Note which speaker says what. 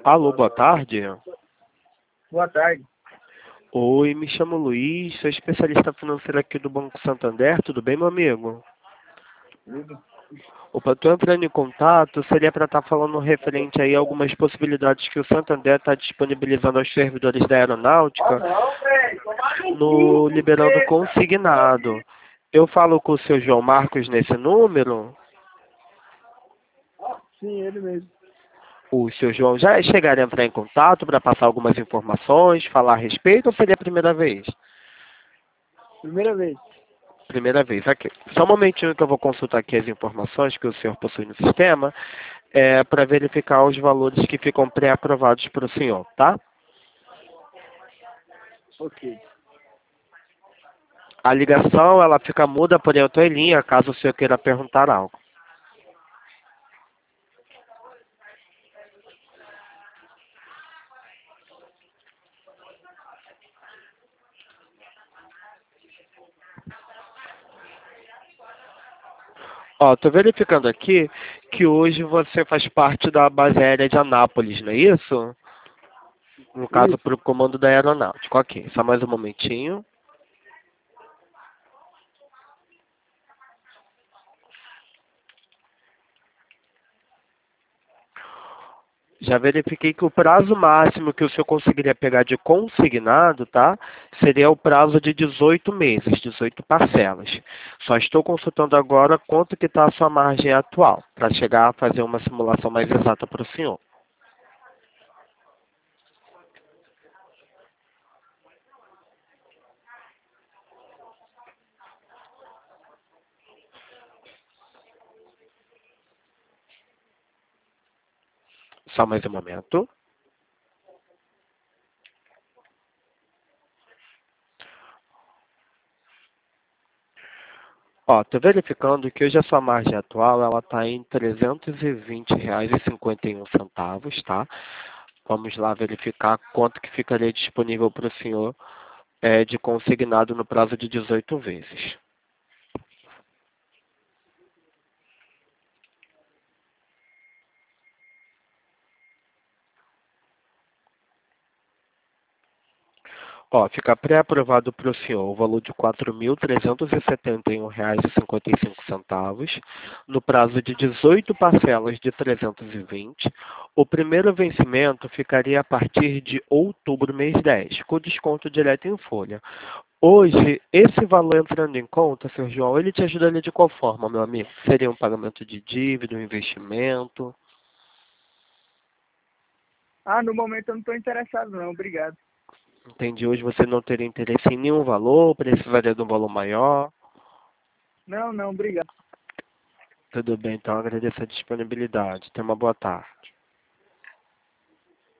Speaker 1: Alô, boa tarde.
Speaker 2: Boa tarde.
Speaker 1: Oi, me chamo Luiz, sou especialista financeiro aqui do Banco Santander. Tudo bem, meu amigo?
Speaker 2: Tudo.
Speaker 1: Opa, tô entrando em contato, seria para estar falando referente aí a algumas possibilidades que o Santander está disponibilizando aos servidores da aeronáutica no liberando consignado. Eu falo com o seu João Marcos nesse número?
Speaker 2: Sim, ele mesmo.
Speaker 1: O seu João já chegaria a entrar em contato para passar algumas informações, falar a respeito, ou seria a primeira vez?
Speaker 2: Primeira vez.
Speaker 1: Primeira vez, aqui. Só um momentinho que eu vou consultar aqui as informações que o senhor possui no sistema, para verificar os valores que ficam pré-aprovados para o senhor, tá?
Speaker 2: Ok.
Speaker 1: A ligação, ela fica muda, porém eu estou em linha, caso o senhor queira perguntar algo. Ó, estou verificando aqui que hoje você faz parte da base aérea de Anápolis, não é isso? No caso,
Speaker 2: Isso.
Speaker 1: para o comando da aeronáutica. Ok, só mais um momentinho. Já verifiquei que o prazo máximo que o senhor conseguiria pegar de consignado, tá? Seria o prazo de 18 meses, 18 parcelas. Só estou consultando agora quanto que está a sua margem atual, para chegar a fazer uma simulação mais exata para o senhor. Só mais um momento. Ó, estou verificando que hoje a sua margem atual ela está em R$ 320,51, tá? Vamos lá verificar quanto que ficaria disponível para o senhor de consignado no prazo de 18 vezes. Ó, fica pré-aprovado para o senhor o valor de R$ 4.371,55, no prazo de 18 parcelas de 320. O primeiro vencimento ficaria a partir de outubro, mês 10, com desconto direto em folha. Hoje, esse valor entrando em conta, Sr. João, ele te ajudaria de qual forma, meu amigo? Seria um pagamento de dívida, um investimento?
Speaker 2: No momento eu não estou interessado não, obrigado.
Speaker 1: Entendi. Hoje você não teria interesse em nenhum valor, precisaria de um valor maior?
Speaker 2: Não, obrigado.
Speaker 1: Tudo bem, então agradeço a disponibilidade. Tenha uma boa tarde.